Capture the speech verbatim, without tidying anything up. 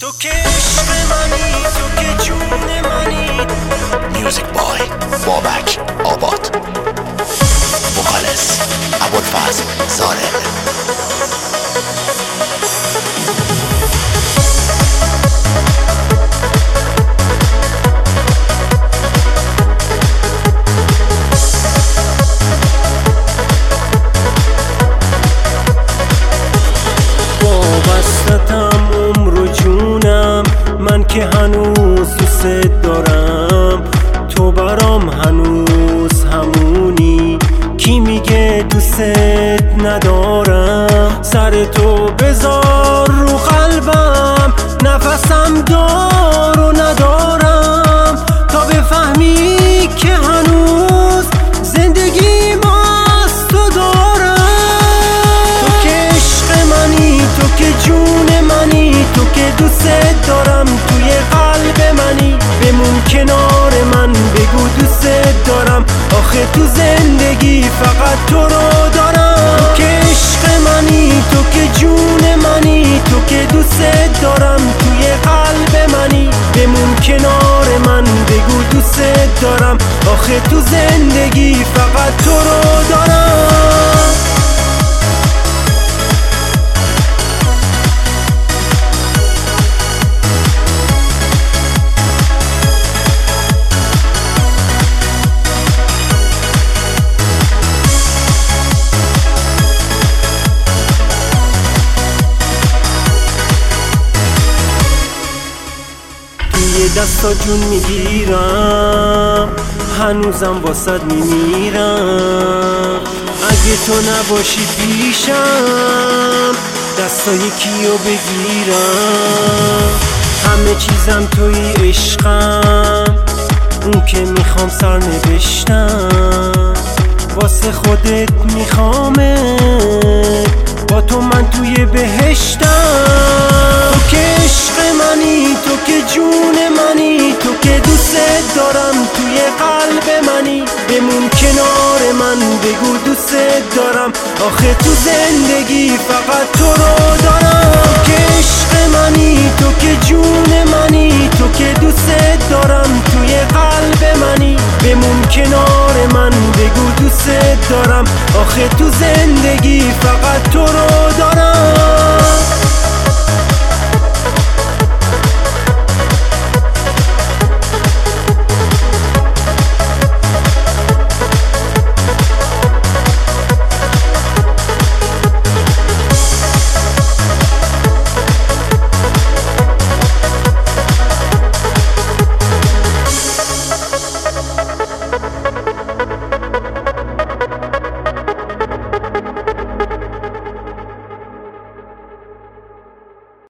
تو که عشق منی، تو که جون منی. میوزیک بای بابک آباد، وکالس ابوالفضل زارق. وابستم عمر و جونم، من که هنوز دوست دارم. تو برام هنوز همونی، کی میگه دوست ندارم. سر تو بذار رو قلبم، نفسم دار و ندارم، تا بفهمی که هنوز زندگی ما از تو دارم. تو که عشق منی، تو که جون منی، تو که دوست دارم توی قلب منی. بمون کنار من، بگو دوست دارم، آخه تو زندگی فقط تو رو دارم. تو که عشق منی، تو که جون منی، تو که دوست دارم توی قلب منی. بمون کنار من، بگو دوست دارم، آخه تو زندگی فقط تو رو دارم. یه دستا جون میگیرم، هنوزم واسد میمیرم. اگه تو نباشی پیشم، دستای کیو بگیرم. همه چیزم توی عشقم، اون که میخوام سر نوشتم. واسه خودت میخوامت، با تو من توی بهشتم. تو که عشق منی، تو که جون منی، تو که دوست دارم توی قلب منی. بمون کنار من، بگو دوست دارم، آخه تو زندگی فقط تو رو دارم. تو که عشق منی، تو که جون منی، تو که دوست دارم توی قلب منی. بمون کنار من، بگو دوست دارم، آخه تو زندگی فقط تو رو دارم.